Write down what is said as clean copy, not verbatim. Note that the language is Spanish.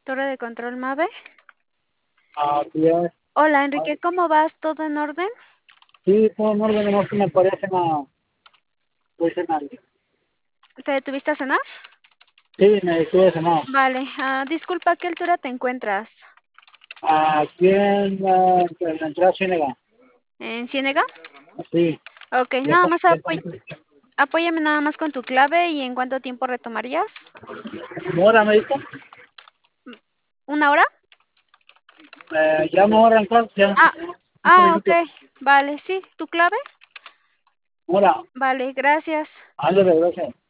Torre de control Mave. Así es. Hola Ah, Enrique, ¿cómo vas? ¿Todo en orden? sí, todo en orden, nomás que me parece pues cenando. ¿Te detuviste a cenar? Sí, me estuve cenando. Vale, disculpa, ¿a qué altura te encuentras? Aquí en la entrada Ciénega. ¿En Ciénega? Sí, Ok, ya nada está, más ya está. apóyame nada más con tu clave y en cuánto tiempo retomarías. ¿Mora me dijo? ¿Una hora? Ya me voy a arrancar, ya. Ah, 5 minutos. ok, vale, sí, ¿tu clave? Mora, Vale, gracias. ándale, gracias.